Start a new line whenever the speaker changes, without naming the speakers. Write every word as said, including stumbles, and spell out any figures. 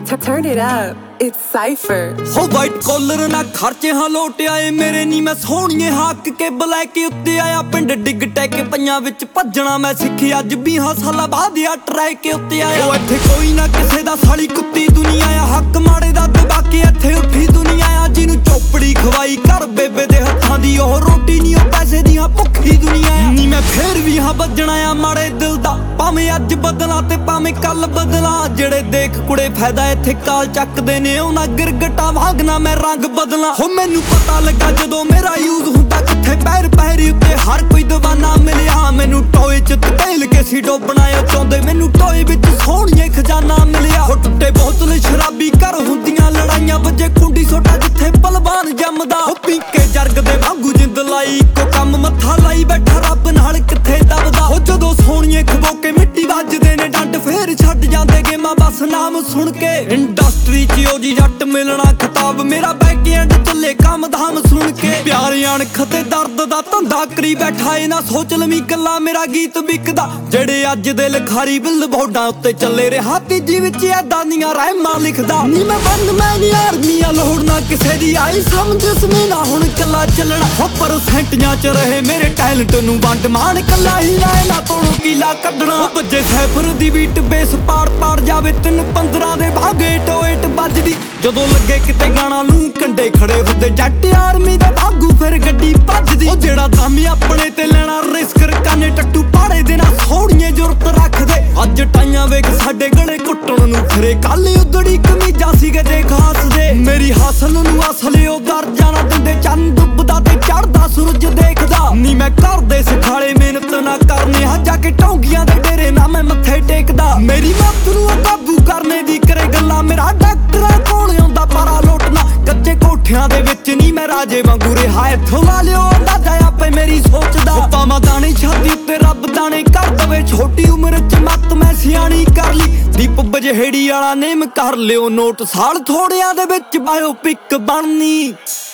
Turn it up, it's Cypher.
हो white collar ना खर्चे हाँ लोटे आए मेरे नी मैं सोहणीए हाक के ब्लैक उत्ते आया पिंड डिग टैके पईयां विच भज्जणा मैं सिੱਖੀ अज बीहां सालां बाद आ ट्रैक के उत्ते आया ओ इत्थे कोई ना किसे दा साली कुत्ती दुनिया आ हक माड़े दा दबा के इत्थे उठी दुनिया आ जिन्नू चोपड़ी खवाई कर बेबे दे हत्थां दी ओह रोटी नी ओ पैसे दी हाँ भुखी दुनिया आ नी मैं फेर भी हाँ बज्जणा आ माड़े दिल दा भावें अज बदला ते भावें कल बदला जेड़े देख कुड़े फायदा इत्थे काल चकदे ने उन्हां गिरगटा वांगना मैं रंग बदला हो मैनू पता लगा जदों मेरा यूज हुंदा किथे पैर पैरी उत्ते हर कोई दीवाना मिलिया मैनू टोए च तकेल के सी डोबना चाहुंदे मैनू टोए विच सोहणीए खजाना मिलिया हो टुੱਟੇ बोतल शराबी घर हुंदियां लड़ाइयां वजे खुंडी सोटा जिथे पलवान जमदा हो पीके जरग दे वांगू जिंद लाई इक्को कम मत्था लाई बैठा रब नाल किथे दबदा हो जदों सोहणीए खबो के मिट्टी वजदे ने डंड फेर छड्ड जांदे गेमां बस नाम सुन के इंडस्ट्री च ओ जी जट मिलना खिताब मेरा बैक एंड चले काम धाम सुन के प्यार अणख ते दर्द दा धंधा करी बैठा ए ना सोच लवी कला मेरा गीत विकदा जेड़े अज दे लखारी बिल बोर्डां उत्ते चले रहा तीजी विच ऐदां दियां रहमां लिखदा नी मैं बंद मैं नी आर्मियां लोड़ ना किसे दी आई समझ इसमें ना हुण कला चलना हो परसेंटियां च रहे मेरे टैलेंट नू वंड मान कला ही आए ना तोड़ो कीला कढना बजे सैफर दी बीट बेस पाड़ पाड़ जावे तीन पंद्रह दे भागे टोएट बजदी जदों लगे किते गाना लू कंडे खड़े हुंदे जट आर्मी दा भागू फिर गड्डी भजदी ओ जेड़ा दम अपने ते लेना रिस्क रकाने टट्टू पाड़े दे ना सोहणीए जुरत रखदे अज टाइयां वेख साडे गले कुੱਟਣ ਨੂੰ ਫਿਰੇ ਕੱਲ ਉਦੜੀ ਕਮੀਜ਼ਾਂ ਸੀਗੇ ਦੇ ਖਾਸ ਦੇ ਮੇਰੀ ਹਾਸਲ ਨੂੰ ਅਸਲੇ ਉਹ ਦਰ ਜਾਣਾ ਦਿੰਦੇ ਚੰਨ ਡੁੱਬਦਾ ਤੇ ਚੜਦਾ ਸੂਰਜ ਦੇਖਦਾ ਨੀ ਮੈਂ ਕਰਦੇ ਸਿਖਾਲੇ ਮਿਹਨਤ ਨਾ ਕਰਨੇ ਹਾਂ ਜਾ ਕੇ ਟੌਂਗੀਆਂ ਦੇ ਡੇਰੇ ਨਾ ਮੈਂ ਮੱਥੇ ਟੇਕਦਾ ਮੇਰੀ ਮੱਤ ਨੂੰ ਕਾਬੂ ਕਰਨੇ ਦੀ ਕਰੇ ਗੱਲਾਂ ਮੇਰਾ ਡਾਕਟਰਾਂ ਕੋਲ ਆਉਂਦਾ ਪਾਰਾ ਲੋਟਣਾ ਕੱਚੇ ਕੋਠਿਆਂ ਦੇ ਵਿੱਚ ਨਹੀਂ ਮੈਂ ਰਾਜੇ ਵਾਂਗੂ ਰਿਹਾ ਇੱਥੋਂ ਲਾ ਲਿਓ ਅੰਦਾਜ਼ਾ ਆਪੇ ਮੇਰੀ ਸੋਚਦਾ ਪਾਵਾਂ ਦਾਣੇ ਛਾਤੀ ਉੱਤੇ ਰੱਬ ਦਾਣੇ ਕਰ ਦਵੇ ਛੋਟੀ ਉਮਰ ਚ ਮੱਤ ਮੈਂ ਸਿਆਣੀ ਕਰ ਲਈ ਦੀਪ ਬਜਹੇੜੀ ਵਾਲਾ ਨੇਮ ਕਰ ਲਿਓ ਨੋਟ ਸਾਲ ਥੋੜਿਆਂ ਦੇ ਵਿੱਚ ਬਾਇਓਪਿਕ ਬਣਨੀ।